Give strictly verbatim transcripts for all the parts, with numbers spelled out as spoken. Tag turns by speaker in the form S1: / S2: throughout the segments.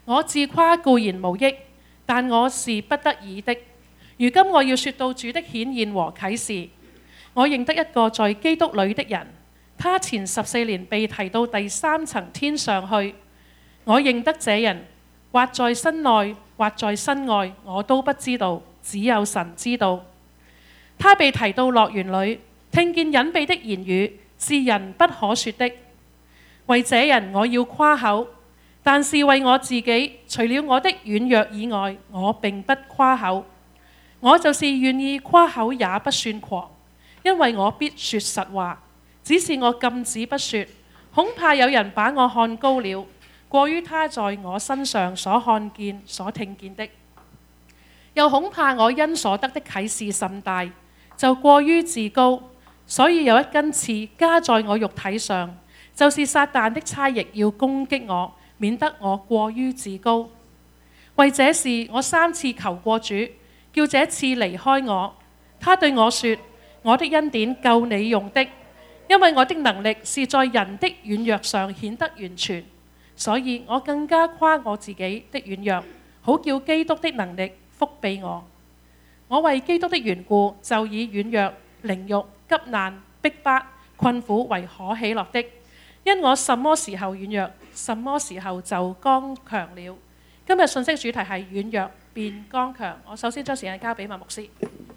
S1: 我自誇固然無益，但我是不得已的。如今我要說到主的顯現和啟示。我認得一個在基督裏的人，他前十四年被提到第三層天上去。我認得這人，或在身內，或在身外，我都不知道，只有神知道。他被提到樂園裏，聽見隱秘的言語，是人不可說的。為這人我要誇口，但是為我自己，除了我的軟弱以外，我並不誇口。我就是願意誇口，也不算狂，因為我必說實話。只是我禁止不說，恐怕有人把我看高了，過於他在我身上所看見、所聽見的；又恐怕我因所得的啟示甚大，就過於自高，所以有一根刺加在我肉體上，就是撒旦的差役要攻擊我，免得我過於自高。為這事，我三次求過主，叫這刺離開我。他對我說：我的恩典夠你用的，因為我的能力是在人的軟弱上顯得完全。所以我更加誇我自己的軟弱，好叫基督的能力覆庇我。我為基督的緣故，就以軟弱、凌辱、急難、逼迫、困苦為可喜樂的，因我什麼時候軟弱，什麼時候就剛強了。今日信息主題係軟弱變剛強。我首先將時間交俾麥牧師。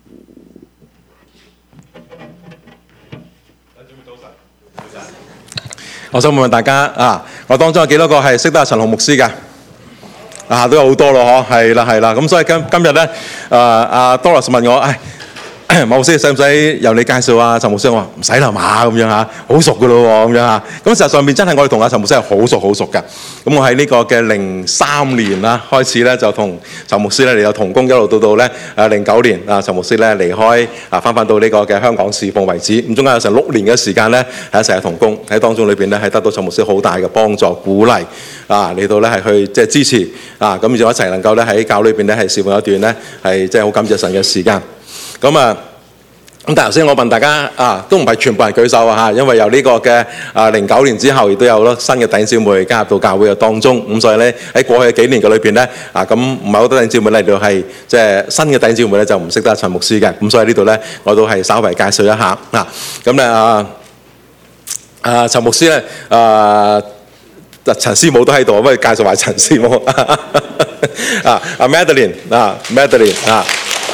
S2: 我想問問大家啊，我當中有幾多個係識得阿陳浩牧師㗎？啊，都有好多咯，嗬，係啦係啦。咁所以今今日咧，誒阿 Doris 問我，唉，麥牧師使唔使由你介紹啊？陳牧師，我話唔使啦嘛，咁樣嚇，好熟㗎咯喎，咁樣嚇。咁實際上面真係我哋同阿陳牧師係好熟好熟㗎。咁我喺呢個嘅零三年啦開始咧，就同陳牧師咧嚟有同工，一路到到咧誒零九年啊，陳牧師咧離開啊，翻返到呢個嘅香港侍奉為止。咁中間有成六年嘅時間咧，係一齊同工喺當中裏邊咧，係得到陳牧師好大嘅幫助鼓勵啊，嚟到咧係去即係支持啊，咁就一齊能夠咧喺教裏邊咧係侍奉一段咧係即係好感謝神嘅時間。咁啊〜咁但係頭先我問大家啊，都唔係全部人舉手啊嚇，因為由呢個嘅啊零九年之後，亦都有咯新嘅弟兄姊妹加入到教會嘅當中。咁所以咧喺過去嘅幾年嘅裏邊咧啊，咁唔係好多弟兄姊妹嚟到係即係新嘅弟兄姊妹咧就唔識得陳牧師嘅。咁所以呢度咧我都係稍微介紹一下啊。咁咧啊啊陳牧師咧啊陳師母都喺度，不如介紹埋陳師母啊啊 Madeline 啊 Madeline 啊。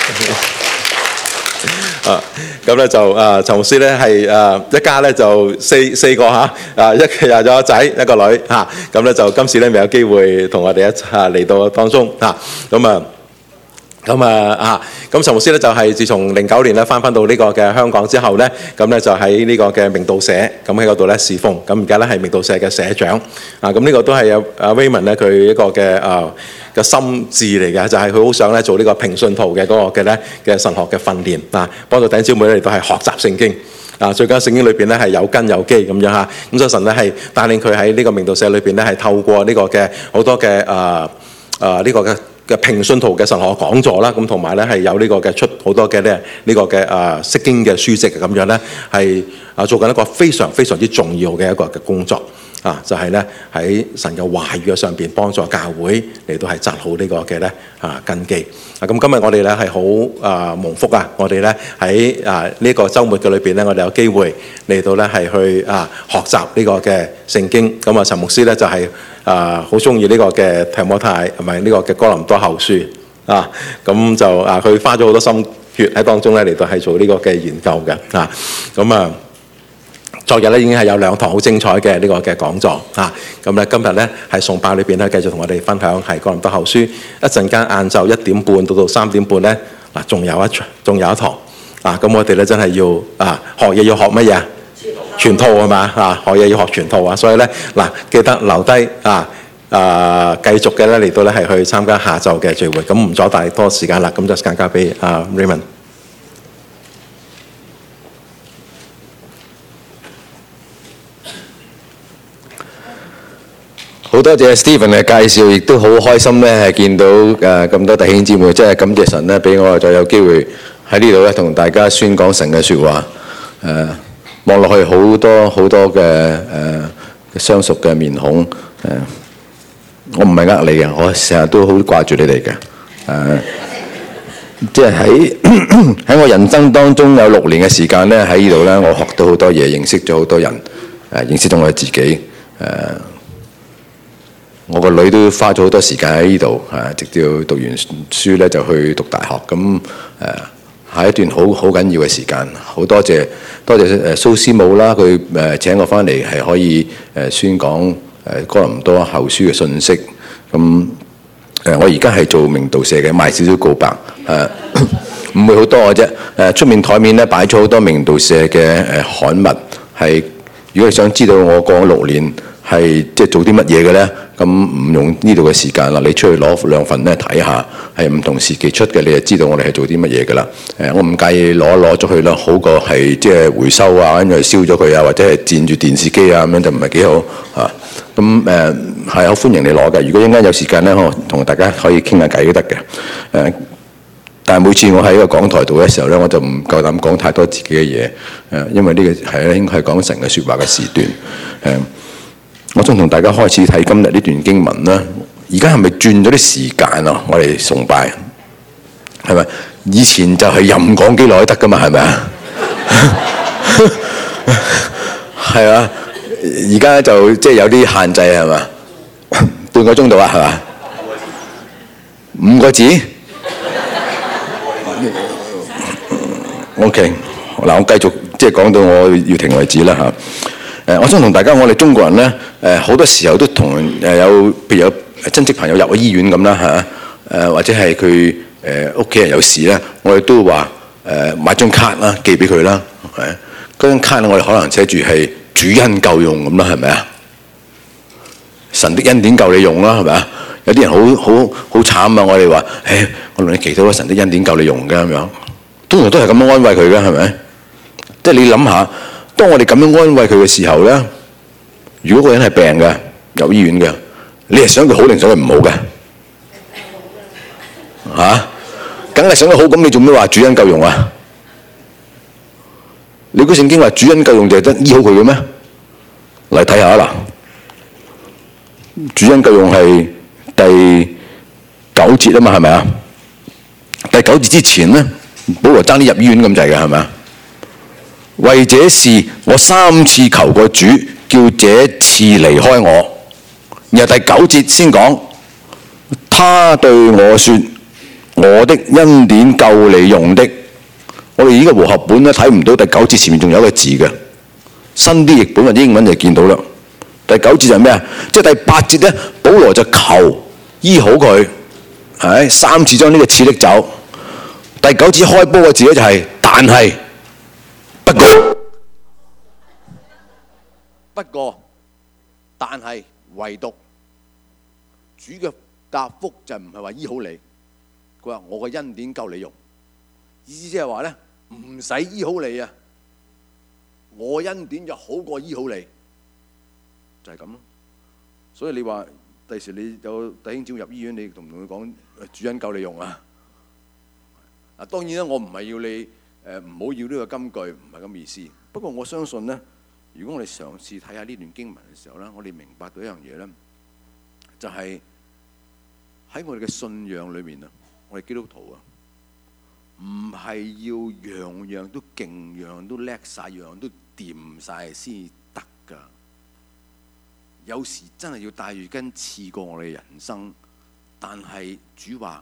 S2: 啊，咁咧就啊，陳牧師咧係啊一家咧就四四個嚇，啊一又有個仔一個女嚇，咁咧就今次咧未有機會同我哋一齊嚟到當中嚇，咁啊咁啊啊，咁陳牧師咧就係自從零九年咧翻返到呢個嘅香港之後咧，咁咧就喺呢個嘅明道社，咁喺嗰度咧侍奉，咁而家咧係明道社嘅社長，啊咁呢個都係有阿 Raymond 咧佢一個嘅啊嘅心志嚟嘅，就係佢好想咧做呢個平信徒嘅嗰個嘅咧嘅神學嘅訓練啊，幫助弟兄姊妹嚟到係學習聖經啊，最緊要聖經裏邊咧係有根有基咁樣嚇，咁所以神咧係帶領佢喺呢個明道社裏邊咧係透過呢個嘅好多嘅啊啊呢個嘅嘅平信徒嘅神學講座啦，咁同埋咧係有呢個嘅出好多嘅咧呢個嘅啊釋經嘅書籍咁樣咧係啊做緊一個非常非常之重要嘅一個嘅工作。啊，就係咧喺神嘅話語嘅上邊幫助教會嚟到係紮好呢個嘅咧啊根基啊！咁今日我哋咧係好啊蒙福啊！我哋咧喺啊呢個週末嘅裏邊咧，我哋有機會嚟到咧係去啊學習呢個嘅聖經。咁啊，陳牧師咧就係啊好中意呢個嘅提摩太同埋呢個嘅哥林多後書啊，咁就啊佢花咗好多心血喺當中咧嚟到係做呢個嘅研究嘅啊，咁啊。昨日咧已經係有兩堂好精彩嘅呢個嘅講座啊！咁咧今日咧係崇拜裏邊咧繼續同我哋分享係哥林多後書。一陣間晏晝一點半到到三點半咧嗱，仲有一場，仲有一堂啊！咁我哋咧真係要啊學嘢要學乜嘢？全套係嘛啊？學嘢要學全套啊！所以咧嗱，記得留低啊啊繼續嘅咧嚟到咧係去參加下晝嘅聚會。咁唔阻大多時間啦，咁就時間交俾啊 Raymond。
S3: 好多謝 Stephen 嘅介紹，亦都好開心咧，係見到誒咁多弟兄姊妹，真係感謝神咧，俾我再有機會喺呢度咧同大家宣講神嘅説話。誒望落去好多好多嘅誒相熟嘅面孔，誒我唔係呃你嘅，我成日都好掛住你哋嘅。誒，即係喺喺我人生當中有六年嘅時間咧，喺呢度咧，我學到好多嘢，認識咗好多人，誒，認識咗我自己。誒，我個女都花咗好多時間喺呢度，誒，直至讀完書咧就去讀大學。咁誒係一段好好緊要嘅時間，好多謝多謝誒蘇師母啦，佢誒請我翻嚟係可以誒宣講誒哥林多後書嘅信息。咁誒我而家係做明道社嘅，賣少少告白，誒唔會好多嘅啫。誒出面台面咧擺咗好多明道社嘅誒刊物，係如果你想知道我過六年係即係做啲乜嘢嘅咧，咁唔用呢度嘅時間啦，你出去攞兩份咧睇下，係唔同時期出嘅，你就知道我哋係做啲乜嘢㗎啦。誒，我唔介意攞攞咗去啦，好過係即係回收啊，跟住燒咗佢啊，或者係佔住電視機啊，咁樣就唔係幾好嚇。咁誒係好歡迎你攞嘅。如果一陣間有時間咧，我同大家可以傾下偈都得嘅。誒，但係每次我喺個講台度嘅時候咧，我就唔夠膽講太多自己嘅嘢。誒，因為呢個係咧應該係講神嘅説話嘅時段。誒。我想同大家開始睇今日呢段經文啦。而家係咪轉咗啲時間啊？我哋崇拜係咪？以前就係任講幾耐都得噶嘛，係咪啊？係啊，而家就即係有啲限制係嘛？半個鐘度啊，係嘛？五個字？OK，嗱，我繼續即係講到我要停為止啦嚇。誒，我想同大家，我哋中國人咧，誒好多時候都同誒有，譬如有親戚朋友入咗醫院咁啦嚇，誒或者係佢誒屋企人有事咧，我哋都話誒買張卡啦，寄俾佢啦，係嗰張卡咧，我哋可能寫住係主恩夠用咁啦，係咪啊？神的恩典夠你用啦，係咪啊？有啲人好好好慘啊！我哋話誒，我同你祈禱神的恩典夠你用嘅咁樣，通常都係咁樣安慰佢嘅，係咪？即係你諗下。當我哋咁樣安慰佢嘅時候咧，如果個人係病嘅，入醫院嘅，你係想佢好定想佢唔好嘅？嚇，梗係想佢好，咁你做咩話主恩夠用啊？你估聖經話主恩夠用就係得醫好佢嘅咩？嚟睇下啦，主恩夠用係第九節啊嘛，係咪啊？第九節之前咧，保羅爭啲入醫院咁滯嘅，係咪啊？為這事，我三次求過主，叫這次離開我。然後第九節先講，他對我說：我的恩典夠你用的。我哋呢個和合本咧睇唔到第九節前面仲有一個字嘅，新啲譯本或者英文就見到啦。第九節就係咩啊？即係第八節咧，保羅就求醫好佢，係三次將呢個刺拎走。第九節開波嘅字咧就係、是、但係。不過，不過，但係唯獨主嘅答覆就唔係話醫好你，佢話我嘅恩典夠你用，意思即係話咧唔使醫好你啊，我恩典就好過醫好你，就係咁咯。所以你話第時你有弟兄姊妹入醫院，你同唔同佢講主恩夠你用啊？嗱，當然啦，我唔係要你。誒唔好要呢個金句，唔係咁意思。不過我相信咧，如果我哋嘗試睇下呢段經文嘅時候咧，我哋明白到一樣嘢咧，就係喺我哋嘅信仰裏面啊，我哋基督徒啊，唔係要樣樣都勁，樣樣都叻晒，樣樣都掂晒先得㗎。有時真係要帶住根刺過我哋人生，但係主話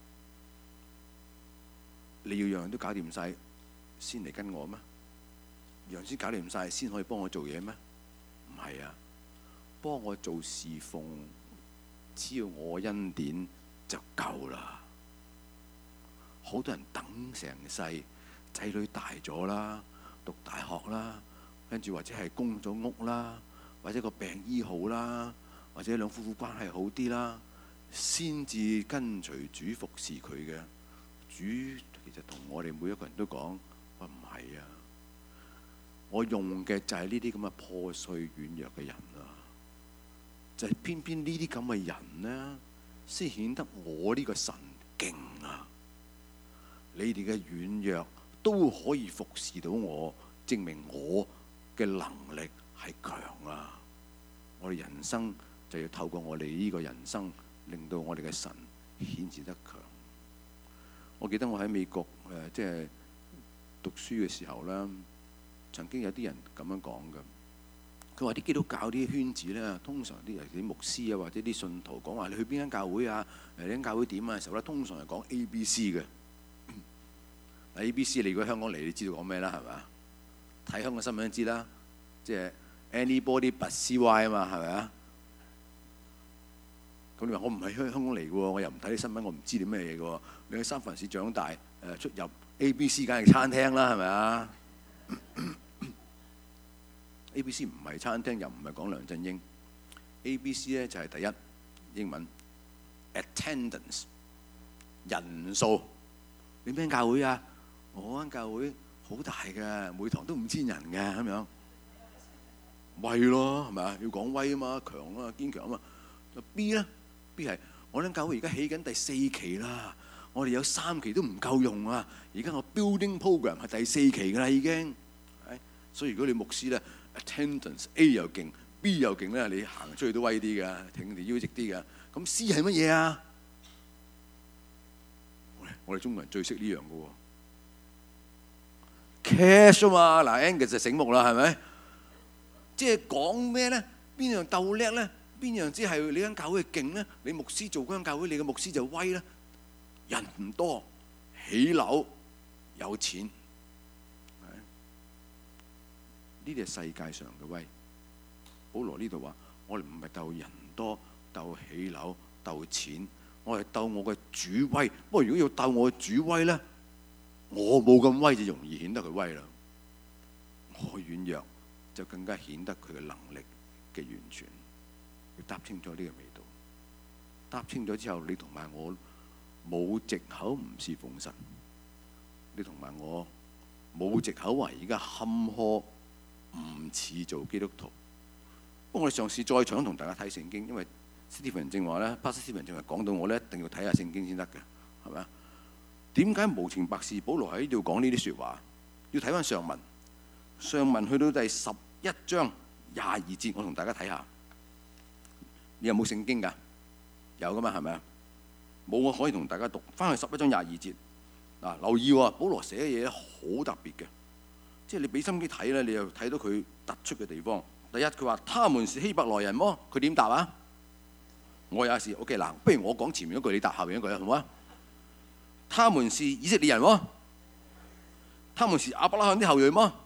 S3: 你要樣樣都搞掂晒先嚟跟我咩？樣先搞掂晒先可以幫我做嘢咩？唔係啊，幫我做侍奉，只要我恩典就夠啦。好多人等成世，仔女大咗啦，讀大學啦，跟住或者係供咗屋啦，或者個病醫好啦，或者兩夫婦關係好啲啦，先至跟隨主服侍佢嘅。主其實同我哋每一個人都講，話唔係啊，我用嘅就係呢啲咁嘅破碎軟弱嘅人啊，就係、是、偏偏呢啲咁嘅人呢，先顯得我呢個神勁啊！你哋嘅軟弱都可以服侍到我，證明我嘅能力係強啊！我哋人生
S4: 就要透過我哋呢個人生，令到我哋嘅神顯示得強。我記得我喺美國誒、呃，即係讀書嘅時候啦，曾經有啲人咁樣講嘅。佢話啲基督教啲圈子咧，通常啲尤其啲牧師啊，或者啲信徒講話你去邊間教會啊？誒，呢間教會點啊？嘅時候咧，通常係講 A B C 嘅。嗱 A B C 你如果香港嚟，你知道講咩啦？係咪啊？睇香港新聞都知啦，即係 anybody but C Y 啊嘛，係咪啊？咁你話我唔係香香港嚟嘅喎，我又唔睇啲新聞，我唔知啲咩嘢嘅喎。你喺三藩市長大，誒出入 A B C 梗係餐廳啦，係咪啊？A B C 唔係餐廳，又唔係講梁振英。A B C 咧就係第一英文 attendance 人數。你邊間教會啊？我間教會好大嘅，每堂都五千人嘅咁樣。威咯，係咪啊？要講威啊嘛，強啊，堅強啊嘛。B 咧 ，B 係我間教會而家起緊第四期啦，我哋有三期都唔夠用啊。而家個 building program 係第四期㗎啦已經。所以如果你牧師咧 attendance A 又勁 B 又勁咧，你行出去都威啲㗎，挺條腰直啲㗎。咁 C 係乜嘢啊？我哋中國人最識呢樣嘅喎 ，cash 啊嘛。嗱 Angus 就醒目啦，係咪？即係講咩咧？邊樣鬥叻咧？邊樣只係你間教會勁咧？你牧師做嗰間教會，你嘅牧師就威咧。人唔多，起樓有錢，呢啲係世界上嘅威。保羅呢度話：我哋唔係鬥人多、鬥起樓、鬥錢，我係鬥我嘅主威。不過如果要鬥我嘅主威咧，我冇咁威就容易顯得佢威啦。我軟弱就更加顯得佢嘅能力嘅完全。要答清楚呢個味道。答清楚之後，你同埋我冇藉口唔侍奉神。你同埋我冇藉口話而家坎坷唔似做基督徒。不過我哋嘗試再想同大家睇聖經，因為斯蒂芬正話咧，巴斯斯文正話講到我咧，一定要睇下聖經先得嘅，係咪啊？點解無情白事保羅喺呢度講呢啲説話？要睇翻上文，上文去到第十一章廿二節，我同大家睇下。你有冇聖經㗎？有㗎嘛？係咪啊？冇，我可以同大家讀翻去十一章廿二節。嗱，留意喎，保羅寫嘅嘢好特別嘅，即係你俾心機睇咧，你又睇到佢突出嘅地方。第一，佢話他們是希伯來人麼？佢點答啊？我也是。OK 嗱，不如我講前面嗰句，你答後面嗰句好唔好啊？他們是以色列人麼？他們是亞伯拉罕的後裔麼？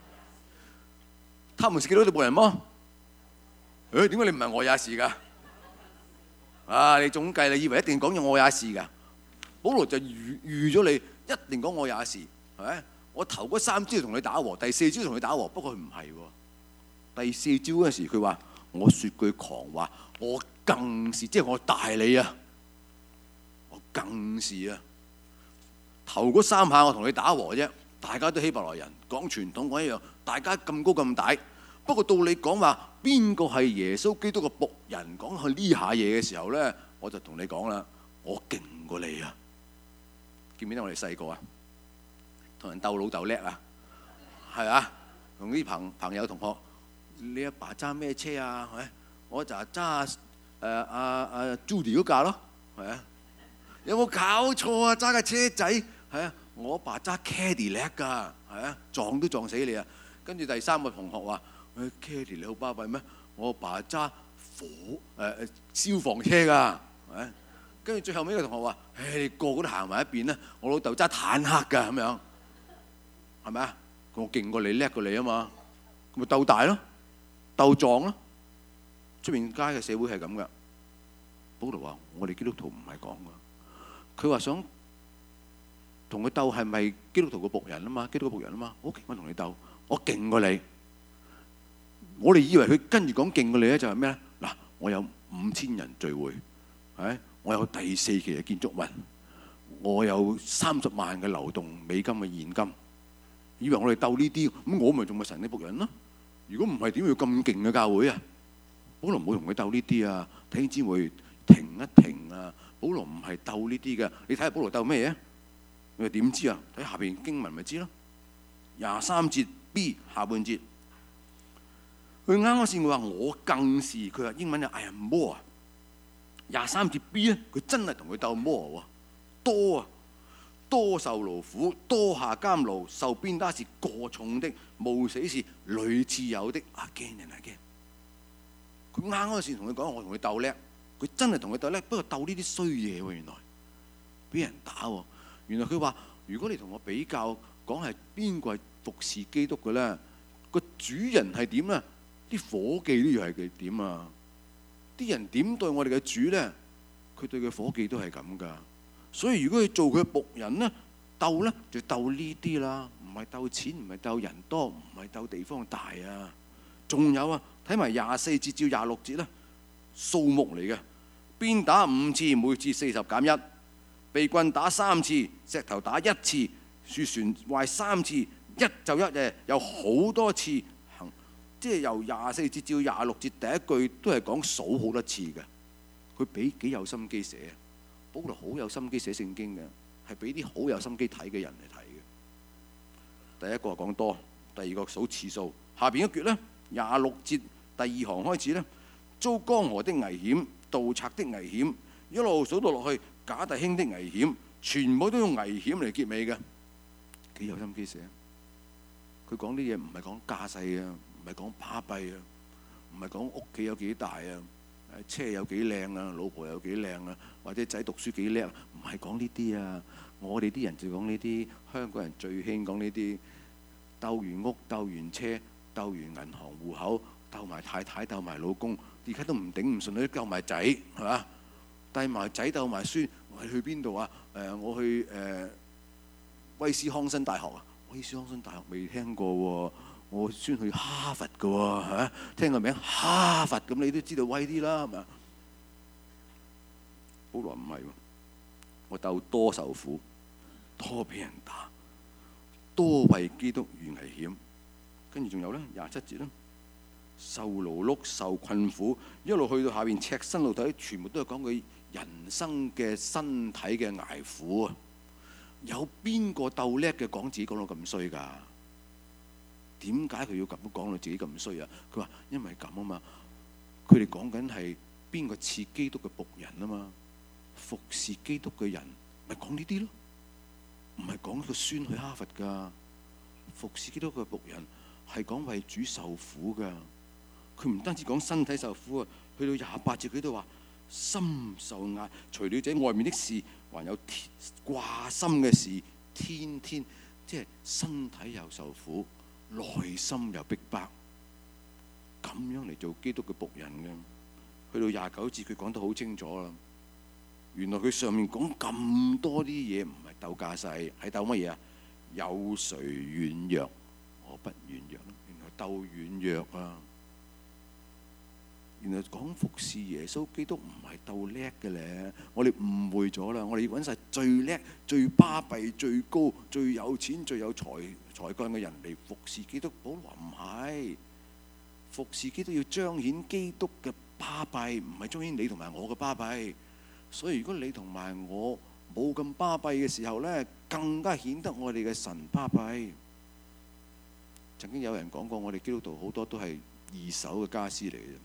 S4: 他們是基督徒人麼？誒，點解你唔係我也是㗎？啊，你總計你以為一定講咗我也是㗎？保羅就預預咗你一定講我也是，係咪？我頭嗰三招同你打和，第四招同你打和，不過佢唔係喎。第四招嗰陣時，佢話：我説句狂話，我更是，即係我大你啊！我更是啊！頭嗰三下我同你打和啫，大家都希伯來人，講傳統講一樣，大家咁高咁大。不過到你講話邊個係耶穌基督嘅僕人，講佢呢下嘢嘅時候咧，我就同你講啦，我勁過你啊！記唔記得我哋細個啊？同人鬥老豆叻啊，係啊，同啲朋朋友同學。你阿爸揸咩車啊？係咪？我就揸誒阿阿 Judy 嗰架咯，係啊。有冇搞錯啊？揸架車仔係啊，我阿爸揸 Cadillac 㗎，係啊，撞都撞死你啊！跟住第三個同學話：誒 Cadillac 你好巴閉咩？我阿爸揸火誒誒、呃、消防車㗎，係咪？跟住最後尾個同學話：誒你個個都行埋一邊啦！我老豆揸坦克㗎，咁樣係咪啊？我勁過你，叻過你啊嘛，咁咪鬥大咯！鬥撞咯！出面街嘅社會係咁噶。保羅話：我哋基督徒唔係講噶。佢話想同佢鬥係咪基督徒嘅僕人啊嘛？基督徒嘅僕人啊嘛。好，我同你鬥，我勁過你。我哋以為佢跟住講勁過你咧，就係咩咧？嗱，我有五千人聚會，係我有第四期嘅建築物，我有三十萬嘅流動美金嘅現金。以為我哋鬥呢啲，咁我咪仲係神嘅僕人咯？如果唔係，點會咁勁嘅教會啊？保羅冇同佢鬥呢啲啊！弟兄姊妹停一停啊！保羅唔係鬥呢啲嘅，你睇下保羅鬥咩嘢？你話點知啊？睇下邊經文咪知咯。廿三節 B 下半節， 佢啱啱先佢話我更是，佢話英文就 I am more。廿三節 B 咧，佢真係同佢鬥 more 喎，多啊，多受勞苦，多下監牢，受鞭打是過重的，冒死是屢次有的。again and again。佢啱嗰陣時同佢講，我同佢鬥叻，佢真係同佢鬥叻，不過鬥呢啲衰嘢喎，原來俾人打喎。原來佢話：如果你同我比較，講係邊個係服侍基督嘅咧？個主人係點咧？啲伙計都要係佢點啊？啲人點對我哋嘅主咧？佢對佢伙計都係咁噶。所以如果佢做佢嘅僕人咧，鬥咧就鬥呢啲啦，唔係鬥錢，唔係鬥人多，唔係鬥地方大啊。仲有啊！睇埋廿四節至廿六節啦，數目嚟嘅，鞭打五次，每次四十減一；被棍打三次，石頭打一次，樹船壞三次，一就一嘅，有好多次行，即係由廿四節至廿六節第一句都係講數好多次嘅。佢俾幾有心機寫啊！保羅好有心機寫聖經嘅，係俾啲好有心機睇嘅人嚟睇嘅。第一個講多，第二個數次數，下邊一橛咧。廿六節第二行開始咧，遭江河的危險、盜賊的危險，一路數到落去，假弟兄的危險，全部都用危險嚟結尾嘅，幾有心機寫。佢講啲嘢唔係講家世啊，唔係講巴閉啊，唔係講屋企有幾大啊，車有幾靚啊，老婆有幾靚啊，或者仔讀書幾叻，唔係講呢啲啊。我哋啲人就講呢啲，香港人最興講呢啲，鬥完屋、鬥完車。鬥完銀行戶口，鬥埋太太，鬥埋老公，而家都唔頂唔順，都鬥埋仔，係嘛？帶埋仔鬥埋孫，我去邊度啊？誒、呃，我去誒、呃、威斯康辛大學啊！威斯康辛大學未聽過喎，我孫去哈佛嘅喎，係嘛？聽個名哈佛，咁你都知道威啲啦，係咪？保羅唔係喎，我鬥多受苦，多俾人打，多為基督遇危險。跟住仲有咧，廿七節啦，受勞碌、受困苦，一路去到下邊赤身露體，全部都係講佢人生嘅身體嘅捱苦啊！有邊個鬥叻嘅講自己講到咁衰㗎？點解佢要咁講到自己咁衰啊？佢話因為咁啊嘛，佢哋講緊係邊個似基督嘅僕人啊嘛，服侍基督嘅人咪講呢啲咯，唔係講個孫去哈佛㗎，服侍基督嘅僕人。係講為主受苦㗎，佢唔單止講身體受苦啊，去到廿八節佢都話心受壓，除了這外面的事，還有掛心嘅事，天天即係身體又受苦，內心又逼迫，咁樣嚟做基督嘅僕人嘅。去到廿九節佢講得好清楚啦，原來佢上面講咁多啲嘢唔係鬥架勢，係鬥乜嘢啊？有誰軟弱？我不軟弱，原來鬥軟弱啊！原來講服侍耶穌基督唔係鬥叻嘅咧，我哋誤會咗啦！我哋要揾晒最叻、最巴閉、最高、最有錢、最有才才幹嘅人嚟服侍基督。保羅唔係，服侍基督要彰顯基督嘅巴閉，唔係彰顯你同埋我嘅巴閉。所以如果你同埋我冇咁巴閉嘅時候咧，更加顯得我哋嘅神巴閉。曾經有人講過，我哋基督徒好多都係二手嘅家私嚟嘅，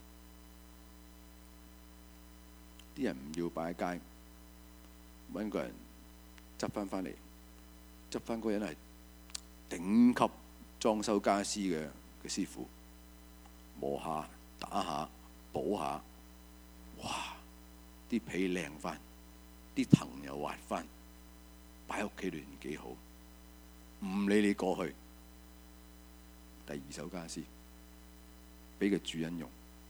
S4: 啲人唔要擺喺街，揾個人執翻翻嚟，執翻嗰個人係頂級裝修家私嘅嘅師傅，磨下、打下、補下，哇！啲皮靚翻，啲藤又滑翻，擺喺屋企裏面幾好，唔理你過去。第二手家私俾個主人用，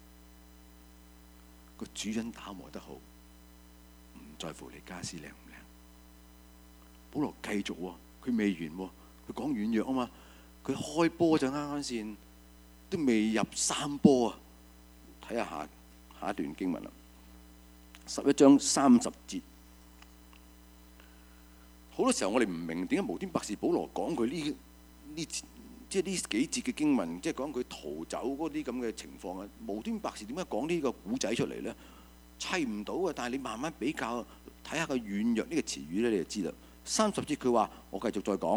S4: 個主人打磨得好，唔在乎你家私靚唔靚。保羅繼續喎，佢未完喎，佢講軟弱啊嘛，佢開波就啱啱先，都未入三波啊！睇下下下一段經文啦，十一章三十節。好多時候我哋唔明點解無端白事保羅講佢呢呢？即係呢幾節嘅經文，即係講佢逃走嗰啲咁嘅情況啊！無端白事點解講呢個古仔出嚟咧？砌唔到嘅，但係你慢慢比較睇下個軟弱呢個詞語咧，你就知啦。三十節佢話：我繼續再講，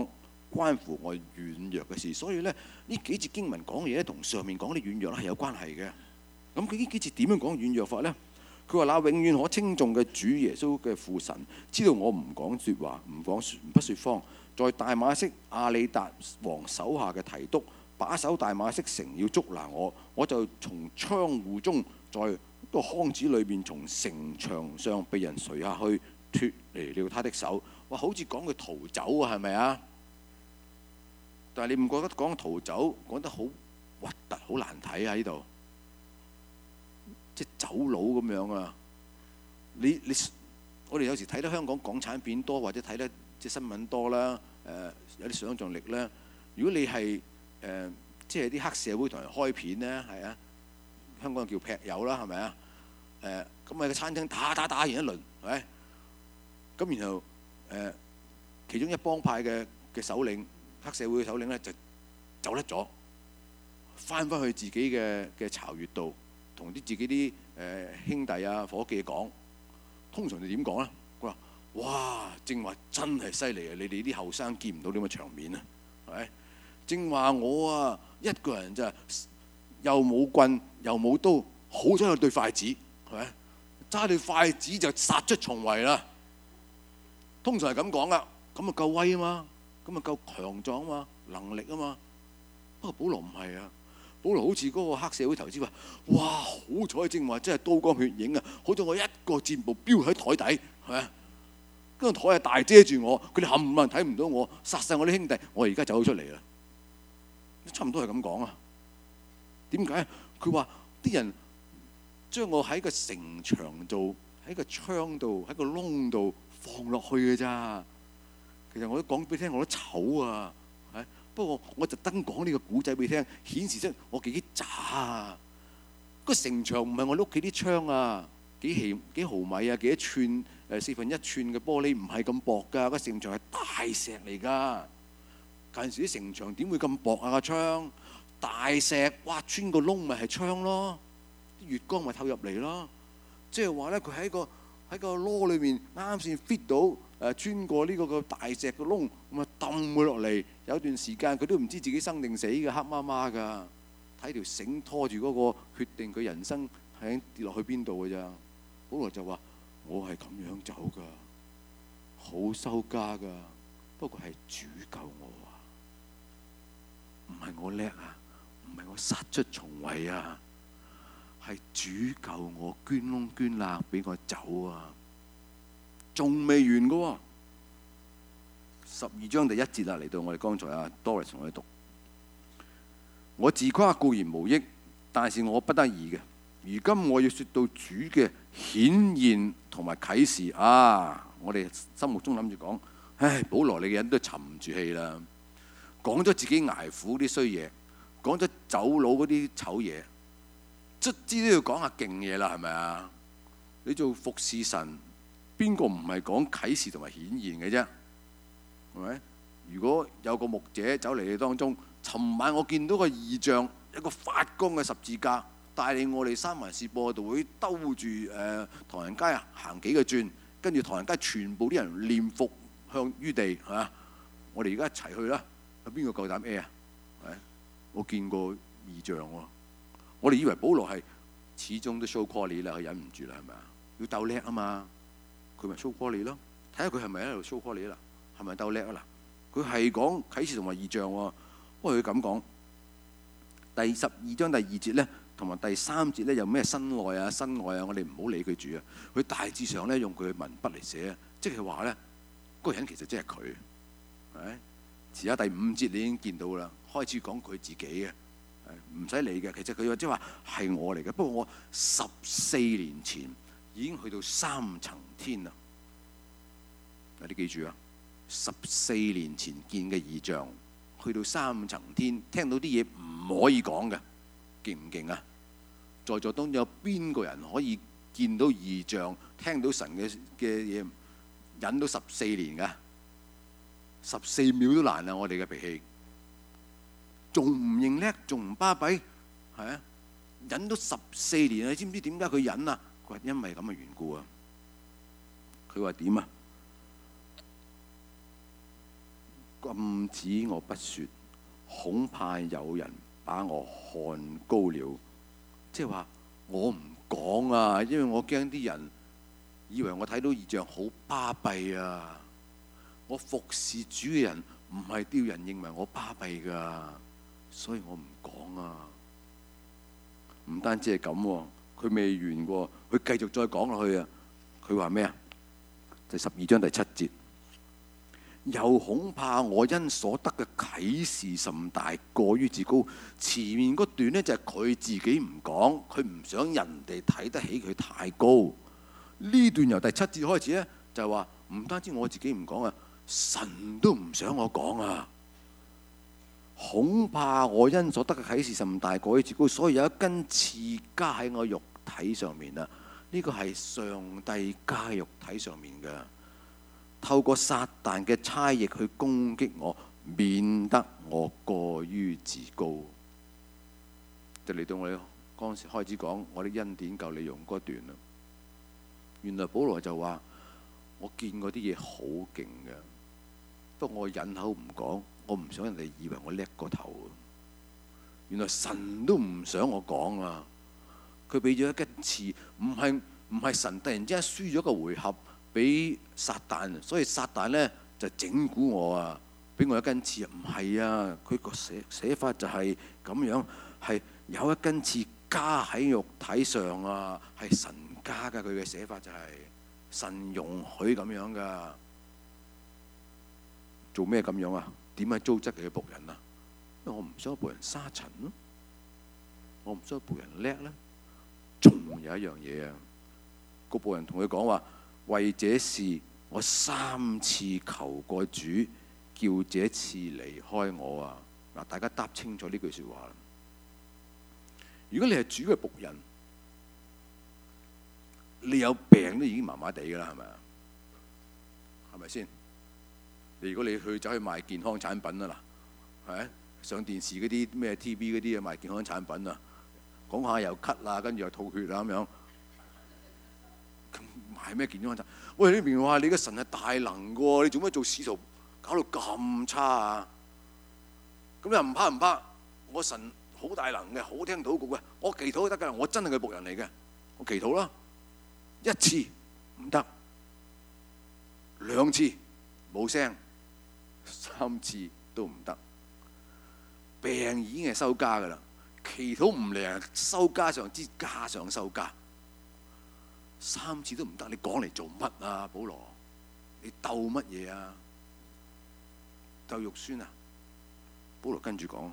S4: 關乎我軟弱嘅事。所以咧，呢幾節經文講嘅嘢咧，同上面講啲軟弱咧係有關係嘅。咁佢呢幾節點樣講軟弱法咧？佢話：那永遠可稱頌嘅主耶穌嘅父神，知道我唔講説話，唔講説不説謊。在大馬色亞里達王手下嘅提督，把守大馬色城要捉拿我，我就從窗戶中，在個筐子裏邊，從城牆上被人垂下去，脱離了他的手。哇！好似講佢逃走啊，係咪啊？但係你唔覺得講逃走講得好核突、好難睇啊？呢度即係走佬咁樣啊！你你我哋有時睇得香港港產片多，或者睇得即係新聞多啦。誒、呃、有啲想像力咧。如果你係誒、呃、即係啲黑社會同人開片咧，係啊，香港叫劈友啦，係咪啊？誒咁喺個餐廳打打打完一輪，係咪？咁然後誒、呃、其中一幫派嘅嘅首領，黑社會嘅首領咧就走甩咗，翻返去自己嘅嘅巢穴度，同啲自己啲誒、呃、兄弟啊伙計講。通常你點講咧？佢話：哇！正話真係犀利啊！你哋啲後生見唔到啲咁嘅場面啊，係咪？正話我啊一個人就又冇棍又冇刀，好彩有對筷子，係咪？揸對筷子就殺出重圍啦。通常係咁講噶，咁啊夠威啊嘛，咁啊夠強壯啊嘛，能力啊嘛。不過保羅唔係啊，保羅好似嗰個黑社會頭先話：哇！好彩正話真係刀光血影啊！好彩我一個箭步標喺台底，係咪？嗰個台係大遮住我，佢哋冚唪唥睇唔到我，殺晒我啲兄弟，我而家走咗出嚟啦。差唔多係咁講啊。點解？佢話啲人將我喺個城牆度、喺個窗度、喺個窿度放落去嘅咋。其實我都講俾你聽，我都醜啊。係，不過我特登講呢個古仔俾你聽，顯示出我幾渣啊。個城牆唔係我屋企啲窗啊，幾毫幾毫米啊，幾多寸誒四分一寸嘅玻璃，唔係咁薄㗎。個城牆係大石嚟㗎。嗰陣時啲城牆點會咁薄啊？個窗大石，挖穿個窿咪係窗咯，啲月光咪透入嚟咯。即係話咧，佢喺個喺個籮裏面啱先 fit 到誒、呃、穿過呢個個大石個窿，咁啊揼佢落嚟。有段時間佢都唔知自己生定死嘅，黑媽媽㗎，睇條繩拖住嗰個，決定佢人生係跌落去邊度㗎咋。保羅就話：我係咁樣走㗎，好收家㗎，不過係主救我。唔係我叻啊，唔係我殺出重圍啊，係主救我，捐窿捐罅俾我走啊，仲未完㗎喎。十二章第一節啦，嚟到我哋剛才啊 Doris 同我哋讀。我自誇固然無益，但是我不得已嘅。如今我要説到主嘅顯現同埋啟示啊！我哋心目中諗住講，唉，保羅你嘅人都沉唔住氣啦。講咗自己捱苦啲衰嘢，講咗走佬嗰啲醜嘢，卒之都要講下勁嘢啦，係咪啊？你做服侍神，邊個唔係講啟示同埋顯現嘅啫？係咪？如果有個牧者走嚟你當中，尋晚我見到個異象，一個發光嘅十字架，帶領我哋三環視播道會兜住誒唐人街行幾個轉，跟住唐人街全部啲人念服向於地，係嘛？我哋而家一齊去啦！邊個夠膽 A 啊？我見過異象喎，我哋以為保羅係始終都 show quality 啦，佢忍唔住啦，係咪啊？要鬥叻啊嘛，佢咪 show quality咯？睇下佢係咪喺度 show quality啦？係咪鬥叻啊？嗱，佢係講啟示同埋異象喎。不過佢咁講，第十二章第二節咧，同埋第三節咧，有咩身內啊、身外啊，我哋唔好理佢住啊。佢大致上咧用佢嘅文筆嚟寫啊，即係話咧，嗰個人其實即係佢，係咪？遲下第五節你已經見到啦，開始講佢自己嘅，唔使理嘅。其實佢話即係話係我嚟嘅，不過我十四年前已經去到三層天啦。你記住啊，十四年前見嘅異象，去到三層天，聽到啲嘢唔可以講嘅，勁唔勁啊？在座當中有邊個人可以見到異象，聽到神嘅嘅嘢，忍到十四年㗎？十四秒都難啊！我哋嘅脾氣，仲唔認叻，仲唔巴閉，係啊！忍到十四年啊！你知唔知點解佢忍啊？佢話因為咁嘅緣故啊！佢話點啊？ 禁止我不說，恐怕有人把我看高了。即係話我唔講啊，因為我驚啲人以為我睇到異象好巴閉啊。我服侍主嘅人唔係要人認為我巴閉㗎，所以我唔講啊。唔單止係咁喎，佢未完喎，佢繼續再講落去啊。佢話咩啊？第十二章第七節，又恐怕我因所得嘅啟示甚大，過於自高。前面嗰段呢，就係佢自己唔講，佢唔想人哋睇得起佢太高。呢段由第七節開始呢，就係話唔單止我自己唔講啊，神都唔想我講啊。恐怕我因所得嘅啟示甚大，過於自高，所以有一根刺加喺我肉體上面啊。呢個係上帝加肉體上面嘅，透過撒旦嘅差役去攻擊我，免得我過於自高。就嚟到我哋嗰陣時開始講我啲恩典夠你用嗰段啦。原來保羅就話：我見過啲嘢好勁嘅，不過我忍口唔講，我唔想人哋以為我叻過頭。原來神都唔想我講啊！佢俾咗一根刺，唔係唔係神突然之間輸咗個回合俾撒旦，所以撒旦呢就整蠱我啊，俾我一根刺啊！唔係啊，佢個寫寫法就係咁樣，係有一根刺加喺肉體上啊，係神加㗎。佢嘅寫法就係神容許咁樣㗎。做咩咁樣啊？點樣糟質佢嘅僕人啊？因為我唔想僕人沙塵咯，我唔想僕人叻咧。仲有一樣嘢啊，個僕人同佢講話：為這事我三次求過主，叫這次離開我啊！嗱，大家答清楚呢句説話啦。如果你係主嘅僕人，你有病都已經麻麻地㗎啦，係咪啊？係咪先？你如果你去走去賣健康產品啊嗱，係上電視嗰啲咩 T V 嗰啲啊賣健康產品啊。講下又咳啊，跟住又吐血啊咁樣，咁賣咩健康產品？喂，呢邊話你嘅神係大能嘅喎，你做咩做使徒搞到咁差啊？咁又唔怕唔怕？我神好大能嘅，好聽禱告嘅，我祈禱都得㗎，我真係佢僕人嚟嘅，我祈禱啦，一次唔得，兩次冇聲，三次都唔得，病已經係收家㗎啦。祈禱唔靈，收家上之加上收家，三次都唔得，你講嚟做乜啊？保羅，你鬥乜嘢啊？鬥肉酸啊？保羅跟住講，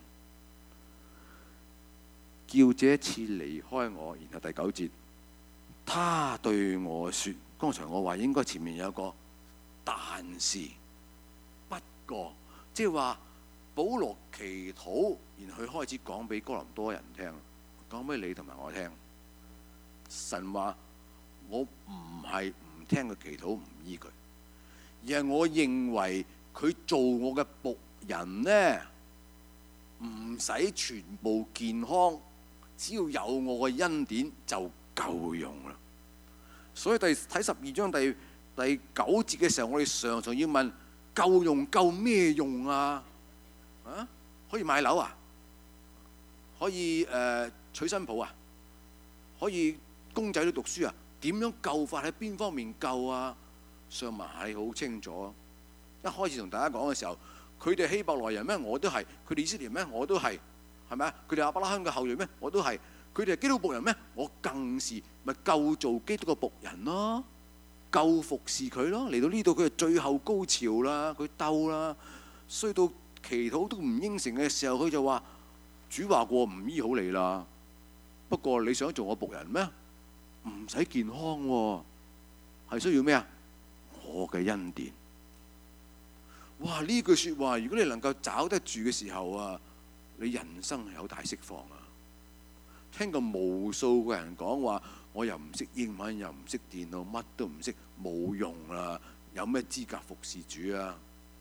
S4: 叫這一次離開我。然後第九節，他對我說：剛才我話應該前面有個但是，不過，即係話。保羅祈禱，然後佢開始講俾哥林多人聽，講俾你同埋我聽。神話我唔係唔聽佢祈禱，唔依佢，而係我認為佢做我嘅僕人呢，唔使全部健康，只要有我嘅恩典就夠用啦。所以第睇十二章第第九節嘅時候，我哋常常要問：夠用夠咩用啊？啊！可以買樓啊？可以誒、呃、娶新抱啊？可以公仔都讀書啊？點樣救法喺邊方面救啊？上文係好清楚。一開始同大家講嘅時候，佢哋希伯來人咩？我都係。佢哋以色列咩？我都係。係咪啊？佢哋亞伯拉罕嘅後裔咩？我都係。佢哋係基督僕人咩？我更是咪救做基督嘅僕人咯？救服侍佢咯。嚟到呢度佢係最後高潮啦，佢鬥啦，衰到祈禱都唔應承嘅時候，佢就話：主話過唔醫好你啦。不過你想做我僕人咩？唔使健康喎，係需要咩啊？我嘅恩典。哇！呢句説話，如果你能夠找得住嘅時候啊，你人生係有大釋放啊！聽過無數個人講話，我又唔識英文，又唔識電腦，乜都唔識，冇用啦！有咩資格服侍主啊？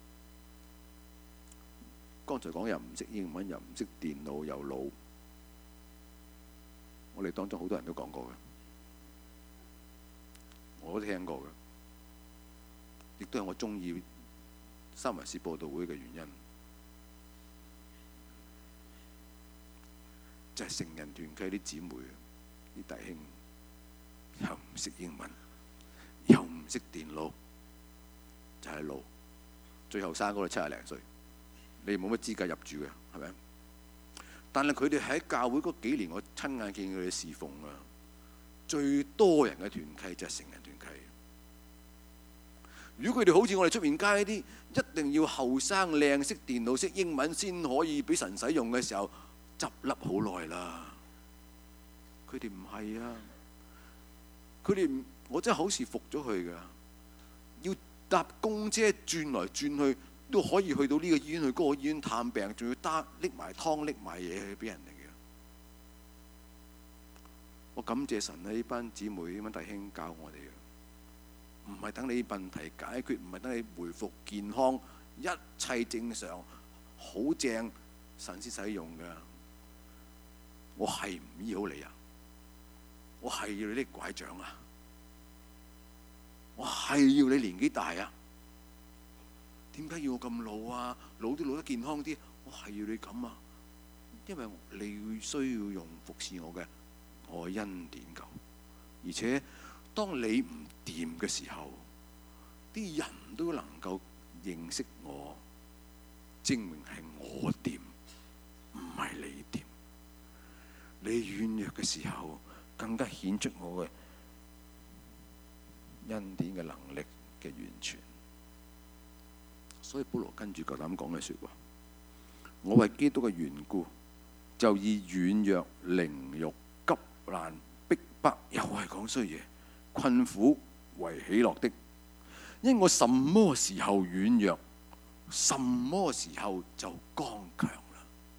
S4: 剛才講又唔識英文，又唔識電腦，又老。我哋當中好多人都講過嘅，我都聽過嘅，亦都係我中意三圍市佈道會嘅原因，就係成人團契啲姊妹、啲弟兄又唔識英文，又唔識電腦，就係老。最後生嗰度七廿零歲，你冇乜資格入住嘅，係咪？但係佢哋喺教會嗰幾年，我親眼見佢哋侍奉啊，最多人嘅團契就係成人團契。如果佢哋好似我哋出面街啲，一定要後生靚、識電腦、識英文先可以俾神使用嘅時候，執笠好耐啦。佢哋唔係啊，佢哋唔，我真係好似服咗佢㗎。要搭公車轉來轉去，都可以去到呢個醫院去嗰個醫院探病，仲要擔拎埋湯拎埋嘢去俾人哋嘅。我感謝神呢班姊妹、呢班弟兄教我哋嘅，唔係等你問題解決，唔係等你回復健康，一切正常，好正，神先使用㗎。我係唔醫好你啊！我係要你拎拐杖啊！我係要你年紀大啊！點解要我咁老啊？老都老得健康啲，我係要你咁啊！因為你需要用服侍我嘅，我恩典夠。而且當你唔掂嘅時候，啲人都能夠認識我，證明係我掂，唔係你掂。你軟弱嘅時候，更加顯出我嘅恩典嘅能力嘅完全。所以保羅跟住夠膽講嘅説話，我為基督嘅緣故，就以軟弱、凌辱、急難、逼迫，又係講衰嘢，困苦為喜樂的，因我什麼時候軟弱，什麼時候就剛強啦。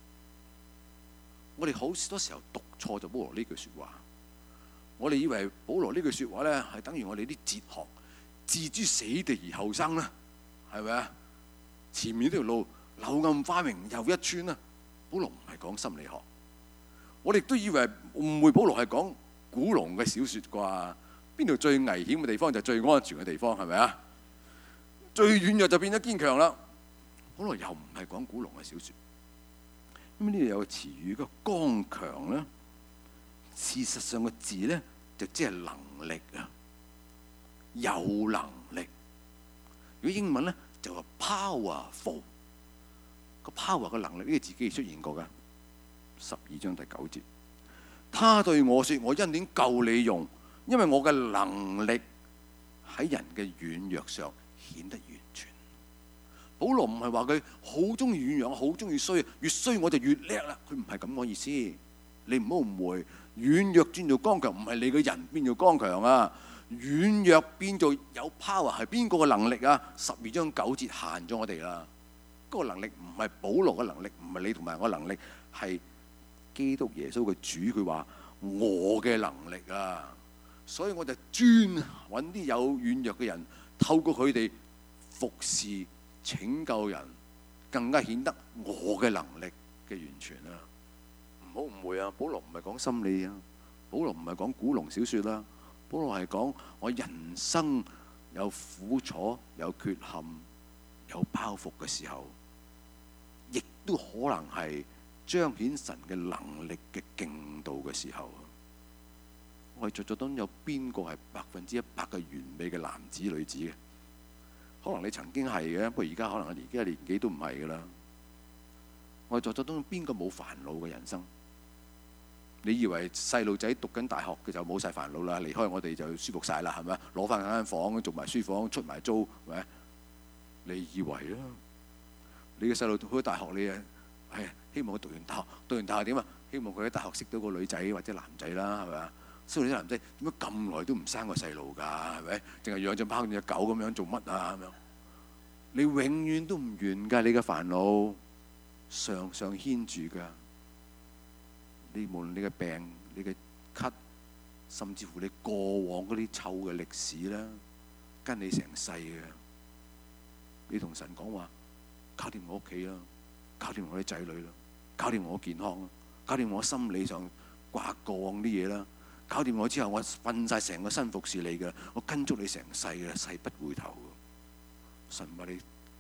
S4: 我哋好多時候讀錯咗保羅呢句説話，我哋以為保羅呢句説話咧係等於我哋啲哲學置諸死地而後生啦，係咪啊？前面呢條路柳暗花明又一村啦。保羅唔係講心理學，我哋都以為誤會保羅係講古龍嘅小説啩？邊度最危險嘅地方就最安全嘅地方，係咪啊？最軟弱就變咗堅強啦。保羅又唔係講古龍嘅小説。咁呢度有個詞語個剛強咧，事實上個字咧就即係能力啊，有能力。如果英文咧就話 powerful， 個 power 嘅能力呢個字幾時出現過㗎？十二章第九節，他對我說：我恩典夠你用，因為我嘅能力喺人嘅軟弱上顯得完全。保羅唔係話佢好中意軟弱，好中意衰，越衰我就越叻啦。佢唔係咁個意思。你唔好誤會，軟弱轉做剛強，唔係你個人變做剛強啊。軟弱變做有 power 係邊個嘅能力啊？十二章九節限咗我哋啦。嗰、那個能力唔係保羅嘅能力，唔係你同埋我能力，係基督耶穌嘅主。佢話我嘅能力啊，所以我就專揾啲有軟弱嘅人，透過佢哋服侍拯救人，更加顯得我嘅能力嘅完全啊！唔好誤會啊，保羅唔係講心理啊，保羅唔係講古龍小説啦，保羅係講我人生有苦楚、有缺陷、有包袱嘅時候，亦都可能係彰顯神嘅能力嘅勁度嘅時候。我哋在座當中有邊個係百分之一百嘅完美嘅男子女子嘅？可能你曾經係嘅，不過而家可能而家年紀都唔係噶啦。我哋在座當中邊個冇煩惱嘅人生？你以為細路仔讀緊大學嘅就冇晒煩惱啦，離開我哋就舒服晒啦，係咪？攞翻間房做埋書房，出埋租，係咪？你以為啦？你嘅細路去咗大學，你誒係希望佢讀完大學，讀完大學點啊？希望佢喺大學識到個女仔或者男仔啦，係咪啊？識到啲男仔點解咁耐都唔生個細路㗎？係咪？淨係養隻貓、養隻狗咁樣做乜啊？咁樣你永遠都唔完㗎，你嘅煩惱常常牽住㗎。你無論你嘅病、你嘅咳，甚至乎你過往嗰啲臭嘅歷史啦，跟你成世嘅。你同神講話，搞掂我屋企啦，搞掂我啲仔女啦，搞掂我健康啦，搞掂我心理上掛過往啲嘢啦，搞掂我之後，我瞓晒成個身服侍你嘅，我跟足你成世嘅，誓不回頭。神話你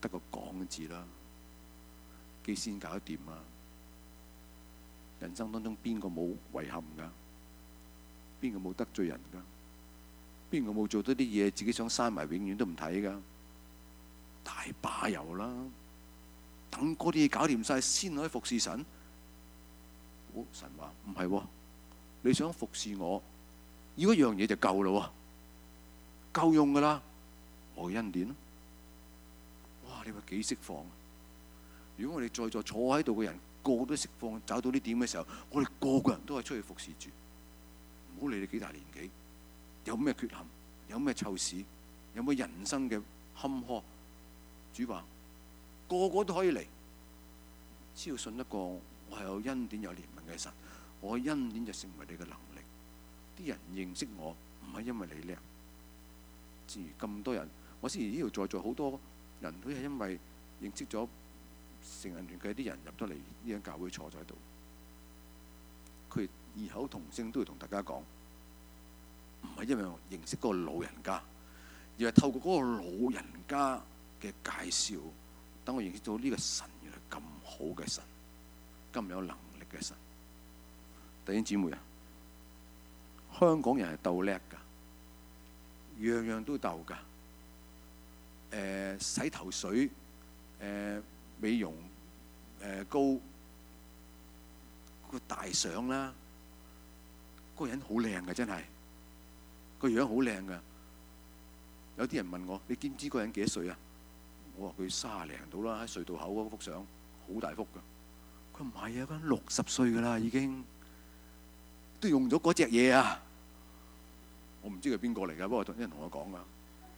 S4: 得個講字啦，幾先搞得掂啊！人生當中邊個冇遺憾㗎？邊個冇得罪人㗎？邊個冇做到啲嘢自己想閂埋，永遠都唔睇㗎？大把有啦。等嗰啲嘢搞掂晒先可以服侍神。哦、神話唔係喎，你想服侍我，要一樣嘢就夠啦喎，夠用㗎啦，我嘅恩典咯。哇！你話幾釋放？如果我哋在座坐喺度嘅人個個都釋放，找到呢點嘅時候，我哋個個人都係出去服侍住。唔好理你幾大年紀，有咩缺陷，有咩臭屎，有咩人生嘅坎坷，主話個個都可以嚟，只要信得過我係有恩典有憐憫嘅神，我嘅恩典就成為你嘅能力。啲人認識我唔係因為你叻，正如咁多人，我先呢度在座好多人都係因為認識咗成人團契啲人入得嚟呢間教會坐咗喺度，佢異口同聲都會同大家講，唔係因為我認識嗰個老人家，而係透過嗰個老人家嘅介紹，等我認識到呢個神原來咁好嘅神，咁有能力嘅神。弟兄姊妹啊，香港人係鬥叻㗎，樣樣都鬥㗎。誒、呃、洗頭水、誒、呃、美容、誒、呃、膏、個大相啦，嗰、嗰個人好靚㗎，真係個樣好靚㗎。有啲人問我：你知唔知嗰個人幾多歲啊？我話佢卅零到啦，喺隧道口嗰幅相好大幅㗎。佢唔係啊，嗰人六十歲㗎啦，已經都用咗嗰隻嘢啊！我唔知佢邊個嚟㗎，不過有人同我講㗎。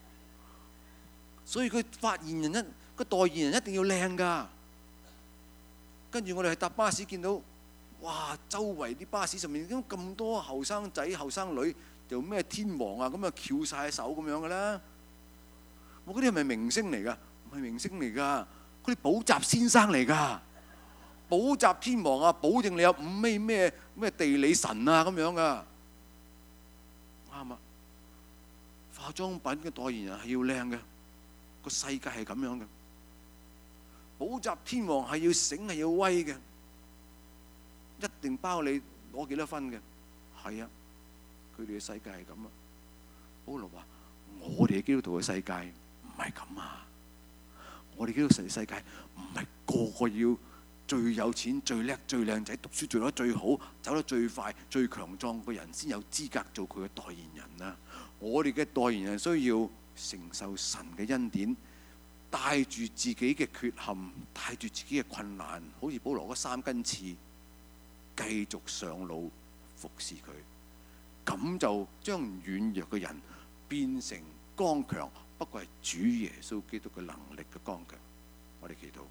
S4: 所以佢發言人一個代言人一定要靚㗎。跟住我哋係搭巴士見到，哇！周圍啲巴士上面點解咁多後生仔後生女，就咩天王啊咁啊翹晒手咁樣嘅啦。我嗰啲係咪明星嚟㗎？唔係明星嚟㗎，嗰啲補習先生嚟㗎。補習天王啊，保證你有五咩咩咩地理神啊咁樣㗎。啱啊！化妝品嘅代言人係要靚嘅，個世界係咁樣嘅。補習天王係要醒係要威嘅，一定包你攞幾多分嘅。係啊，佢哋嘅世界係咁啊。保羅話：我哋嘅基督徒嘅世界唔係咁啊！我哋基督徒嘅世界唔係個個要最有錢、最叻、最靚仔、讀書做得最好、走得最快、最強壯嘅人先有資格做佢嘅代言人啊！我哋嘅代言人需要承受神嘅恩典，帶住自己嘅缺陷，帶住自己嘅困難，好似保羅嗰三根刺，繼續上路服侍佢。咁就將軟弱嘅人變成剛強，不過係主耶穌基督嘅能力嘅剛強。我哋祈禱。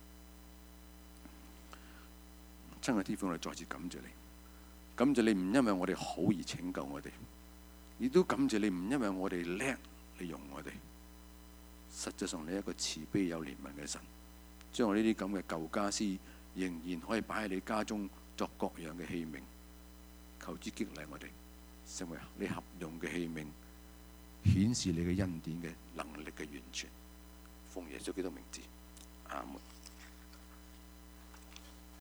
S4: 親愛的天父，我哋再次感謝你，感謝你唔因為我哋好而拯救我哋，亦都感謝你唔因為我哋叻你用我哋。實際上你係一個慈悲有憐憫嘅神，將我呢啲咁嘅舊家私仍然可以擺喺你家中作各樣嘅器皿，求主激勵我哋成為你合用嘅器皿，顯示你嘅恩典嘅能力嘅完全。奉耶穌基督名字，阿門。